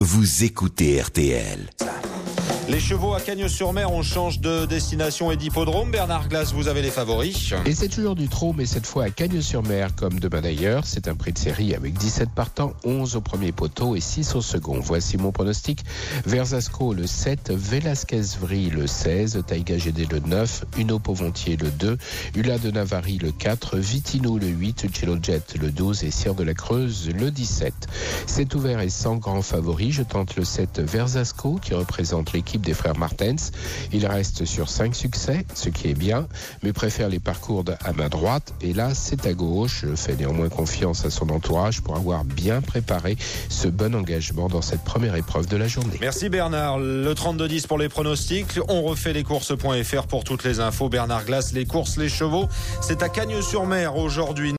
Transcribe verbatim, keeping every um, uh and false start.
Vous écoutez R T L. Les chevaux à Cagnes-sur-Mer, on change de destination et d'hippodrome. Bernard Glass, vous avez les favoris. Et c'est toujours du trot, mais cette fois à Cagnes-sur-Mer, comme demain d'ailleurs. C'est un prix de série avec dix-sept partants, onze au premier poteau et six au second. Voici mon pronostic. Versasco le sept, Velasquez-Vry le seize, Taïga G D le neuf, Uno Povontier le deux, Ula de Navarri le quatre, Vitino le huit, Cello Jet le douze et Cire de la Creuse le dix-sept. C'est ouvert et sans grand favori. Je tente le sept Versasco qui représente l'équipe des frères Martens. Il reste sur cinq succès, ce qui est bien, mais préfère les parcours à main droite. Et là, c'est à gauche. Je fais néanmoins confiance à son entourage pour avoir bien préparé ce bon engagement dans cette première épreuve de la journée. Merci Bernard. Le trente-deux dix pour les pronostics. On refait les courses point f r pour toutes les infos. Bernard Glass, les courses, les chevaux. C'est à Cagnes-sur-Mer aujourd'hui.